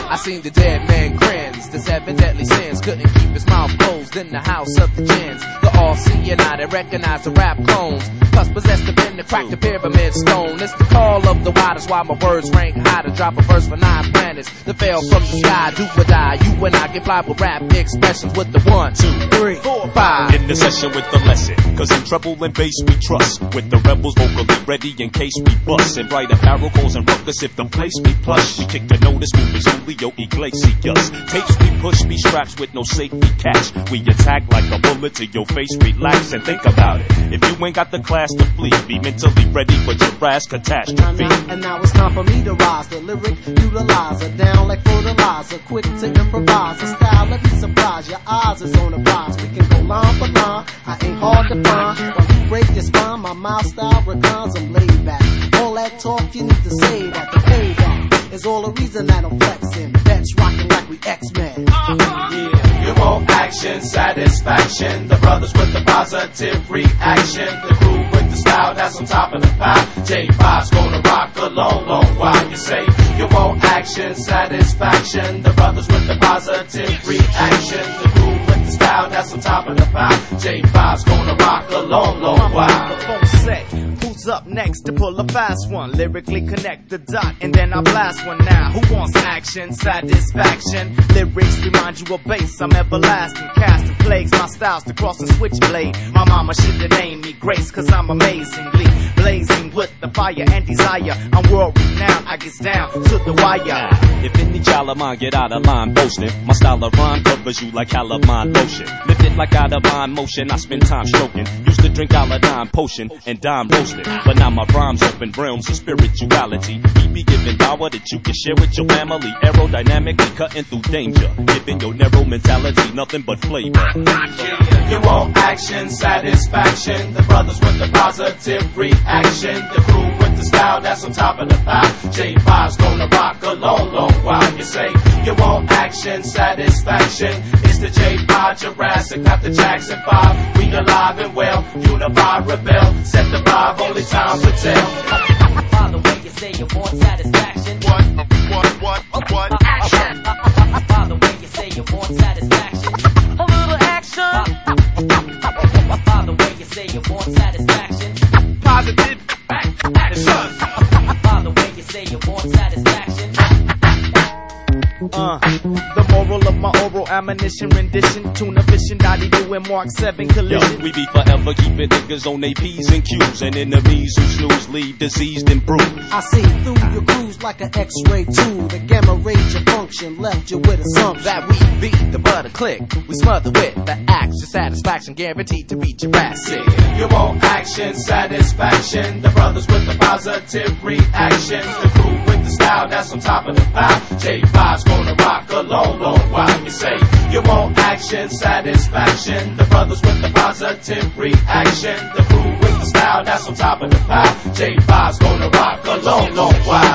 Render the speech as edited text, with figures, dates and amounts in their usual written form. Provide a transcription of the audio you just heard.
I seen the dead man grins. The 7 deadly sins couldn't keep his mouth closed in the house of the gins. The all-seeing eye that recognize the rap clones. Plus possessed the pen to crack the pyramid stone. It's the call of the wild, that's why my words rank high. To drop a verse for 9 planets that fell from the sky. Do or die, you and I get fly with rap expressions with the 1, 2, 3, 4, 5. In the session with the lesson, cause in treble and bass we trust. With the rebels vocally ready in case we bust. And bright apparel calls and ruckus if the place be plush. We kick the notice, movies Julio Iglesias. Tapes we push, be straps with no safety catch. We attack like a bullet to your face, relax and think about it. If you ain't got the class to flee, be mentally ready for your brass catastrophe. And now it's time for me to rise. The lyric utilizer, down like fertilizer. Quick to improvise, a style let me surprise. Your eyes is on the rise. We can go line for line, I ain't hard to find. While you break your spine, my mouth style reclines, I'm laid back. All that talk you need to say that. The payback is all the reason that I'm flexing. Vets rocking like we X-Men. Yeah. You want action, satisfaction. The brothers with the positive reaction. The crew with the style that's on top of the pile. J5's gonna rock a long, long while. You say you want action, satisfaction. The brothers with the positive reaction. The crew with the style that's on top of the pile. J5's gonna rock a long, long while. The phone say, who's up next to pull a fast one? Lyrically connect the dot and then I blast one now. Who wants action, satisfaction? Lyrics remind you of bass, I'm everlasting. Casting plagues, my style's to cross the switchblade. My mama should've named me Grace, cause I'm amazingly blazing with the fire and desire. I'm world renowned, I get down to the wire. If any child of mine get out of line boasting, my style of rhyme covers you like calamine lotion. Lift it like out of mind motion, I spend time stroking. Used to drink Aladine potion and dime roasted, but now my rhymes open realms of spirituality. He be giving power that you can share with your family. Aerodynamically cutting through danger, giving your narrow mentality nothing but flavor. You want action, satisfaction. The brothers with the positive reaction. The crew with the style that's on top of the pile. J5's gonna rock a long, long while. You say you want action, satisfaction. It's the J5 Jurassic, not the Jackson 5. We alive and well, unify, rebel. Set the vibe, only time will tell. By the way you say you want satisfaction. What? Action. By the way you say you want satisfaction. A little action. By the way you say you want satisfaction. Positive action. By the way you say you want satisfaction. The moral of my oral ammunition rendition. Tuna fishing, Dottie doing Mark 7 collision. Yo, we be forever keeping niggas on they P's and Q's. And enemies who snooze leave diseased and bruised. I see through your grooves like an X-ray tool. The gamma rays your function left you with assumption that we beat the butter click. We smother with the action, satisfaction guaranteed to beat your ass. You want action, satisfaction. The brothers with the positive reaction. The crew with the style that's on top of the pile. J5's gonna rock a long, long while. You say you want action, satisfaction. The brothers with the positive reaction. The crew with the style that's on top of the pile. J5's gonna rock a long, long while.